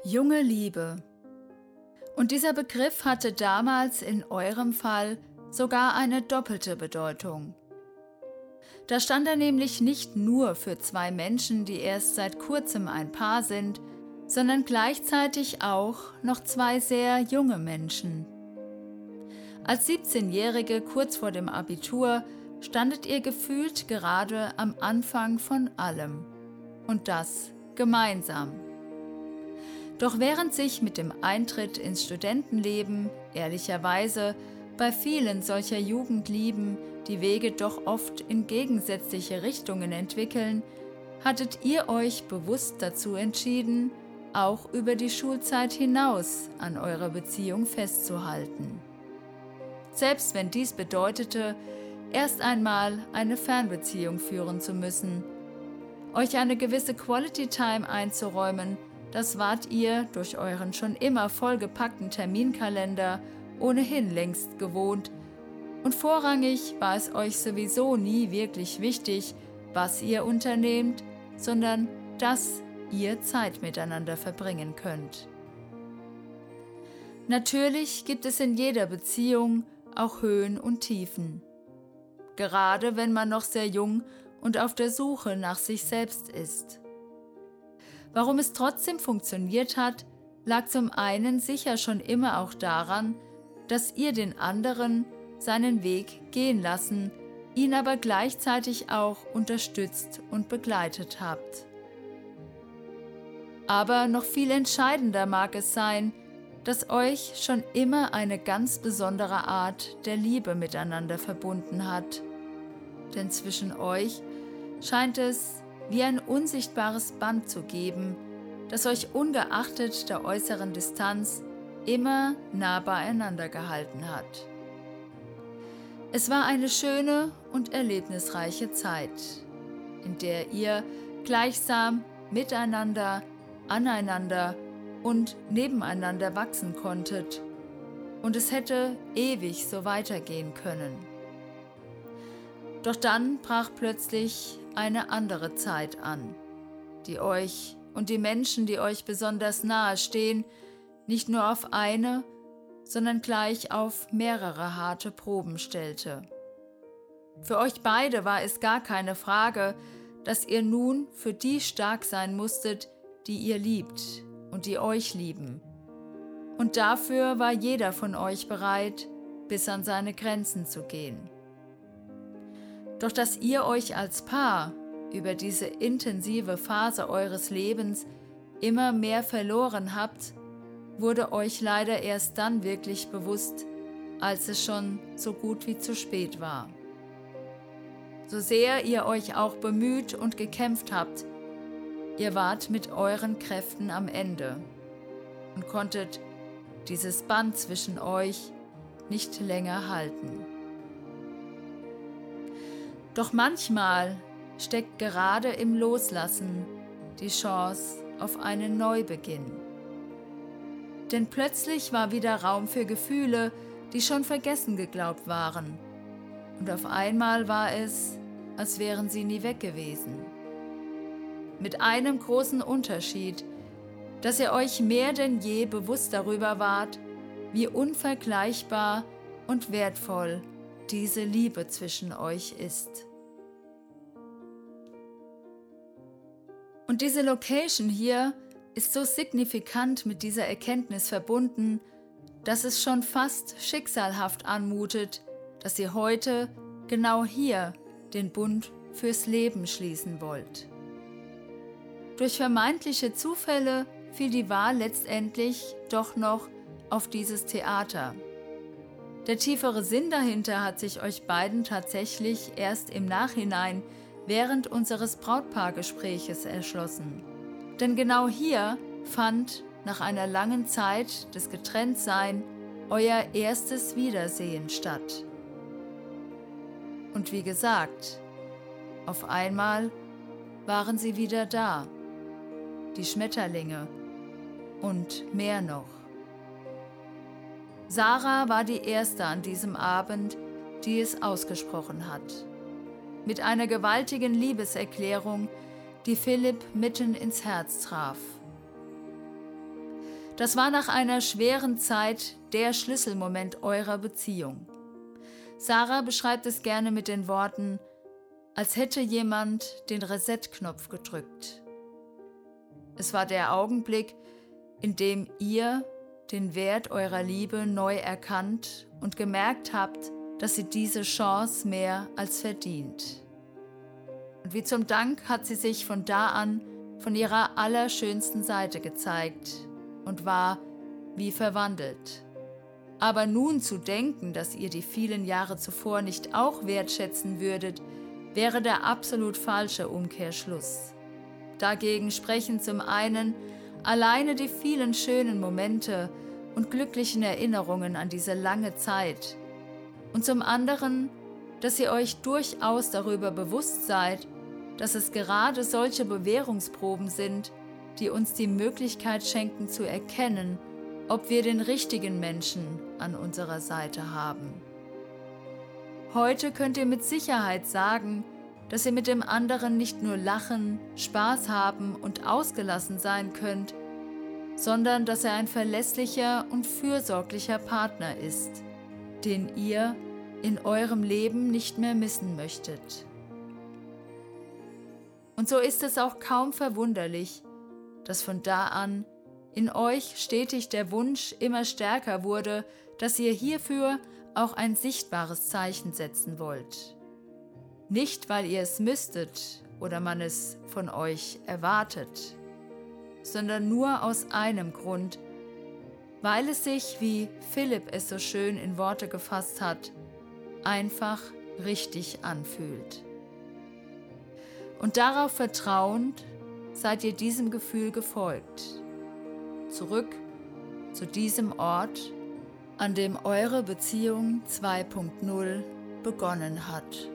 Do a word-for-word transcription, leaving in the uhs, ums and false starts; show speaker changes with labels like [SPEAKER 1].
[SPEAKER 1] Junge Liebe. Und dieser Begriff hatte damals in eurem Fall sogar eine doppelte Bedeutung. Da stand er nämlich nicht nur für zwei Menschen, die erst seit kurzem ein Paar sind, sondern gleichzeitig auch noch zwei sehr junge Menschen. Als siebzehnjährige kurz vor dem Abitur standet ihr gefühlt gerade am Anfang von allem. Und das gemeinsam. Doch während sich mit dem Eintritt ins Studentenleben ehrlicherweise bei vielen solcher Jugendlieben die Wege doch oft in gegensätzliche Richtungen entwickeln, hattet ihr euch bewusst dazu entschieden, auch über die Schulzeit hinaus an eurer Beziehung festzuhalten. Selbst wenn dies bedeutete, erst einmal eine Fernbeziehung führen zu müssen, euch eine gewisse Quality Time einzuräumen, das wart ihr durch euren schon immer vollgepackten Terminkalender ohnehin längst gewohnt, und vorrangig war es euch sowieso nie wirklich wichtig, was ihr unternehmt, sondern dass ihr Zeit miteinander verbringen könnt. Natürlich gibt es in jeder Beziehung auch Höhen und Tiefen. Gerade wenn man noch sehr jung und auf der Suche nach sich selbst ist. Warum es trotzdem funktioniert hat, lag zum einen sicher schon immer auch daran, dass ihr den anderen seinen Weg gehen lassen, ihn aber gleichzeitig auch unterstützt und begleitet habt. Aber noch viel entscheidender mag es sein, dass euch schon immer eine ganz besondere Art der Liebe miteinander verbunden hat. Denn zwischen euch scheint es wie ein unsichtbares Band zu geben, das euch ungeachtet der äußeren Distanz immer nah beieinander gehalten hat. Es war eine schöne und erlebnisreiche Zeit, in der ihr gleichsam miteinander, aneinander und nebeneinander wachsen konntet, und es hätte ewig so weitergehen können. Doch dann brach plötzlich eine andere Zeit an, die euch und die Menschen, die euch besonders nahe stehen, nicht nur auf eine, sondern gleich auf mehrere harte Proben stellte. Für euch beide war es gar keine Frage, dass ihr nun für die stark sein musstet, die ihr liebt und die euch lieben. Und dafür war jeder von euch bereit, bis an seine Grenzen zu gehen. Doch dass ihr euch als Paar über diese intensive Phase eures Lebens immer mehr verloren habt, wurde euch leider erst dann wirklich bewusst, als es schon so gut wie zu spät war. So sehr ihr euch auch bemüht und gekämpft habt, ihr wart mit euren Kräften am Ende und konntet dieses Band zwischen euch nicht länger halten. Doch manchmal steckt gerade im Loslassen die Chance auf einen Neubeginn. Denn plötzlich war wieder Raum für Gefühle, die schon vergessen geglaubt waren. Und auf einmal war es, als wären sie nie weg gewesen. Mit einem großen Unterschied, dass ihr euch mehr denn je bewusst darüber wart, wie unvergleichbar und wertvoll diese Liebe zwischen euch ist. Und diese Location hier ist so signifikant mit dieser Erkenntnis verbunden, dass es schon fast schicksalhaft anmutet, dass ihr heute genau hier den Bund fürs Leben schließen wollt. Durch vermeintliche Zufälle fiel die Wahl letztendlich doch noch auf dieses Theater. Der tiefere Sinn dahinter hat sich euch beiden tatsächlich erst im Nachhinein während unseres Brautpaargespräches erschlossen. Denn genau hier fand nach einer langen Zeit des Getrenntsein euer erstes Wiedersehen statt. Und wie gesagt, auf einmal waren sie wieder da, die Schmetterlinge und mehr noch. Sarah war die Erste an diesem Abend, die es ausgesprochen hat. Mit einer gewaltigen Liebeserklärung, die Philipp mitten ins Herz traf. Das war nach einer schweren Zeit der Schlüsselmoment eurer Beziehung. Sarah beschreibt es gerne mit den Worten, als hätte jemand den Reset-Knopf gedrückt. Es war der Augenblick, in dem ihr den Wert eurer Liebe neu erkannt und gemerkt habt, dass sie diese Chance mehr als verdient. Und wie zum Dank hat sie sich von da an von ihrer allerschönsten Seite gezeigt und war wie verwandelt. Aber nun zu denken, dass ihr die vielen Jahre zuvor nicht auch wertschätzen würdet, wäre der absolut falsche Umkehrschluss. Dagegen sprechen zum einen alleine die vielen schönen Momente und glücklichen Erinnerungen an diese lange Zeit und zum anderen, dass ihr euch durchaus darüber bewusst seid, dass es gerade solche Bewährungsproben sind, die uns die Möglichkeit schenken zu erkennen, ob wir den richtigen Menschen an unserer Seite haben. Heute könnt ihr mit Sicherheit sagen, dass ihr mit dem anderen nicht nur lachen, Spaß haben und ausgelassen sein könnt, sondern dass er ein verlässlicher und fürsorglicher Partner ist, den ihr in eurem Leben nicht mehr missen möchtet. Und so ist es auch kaum verwunderlich, dass von da an in euch stetig der Wunsch immer stärker wurde, dass ihr hierfür auch ein sichtbares Zeichen setzen wollt. Nicht, weil ihr es müsstet oder man es von euch erwartet, sondern nur aus einem Grund, weil es sich, wie Philipp es so schön in Worte gefasst hat, einfach richtig anfühlt. Und darauf vertrauend seid ihr diesem Gefühl gefolgt. Zurück zu diesem Ort, an dem eure Beziehung zwei Punkt null begonnen hat.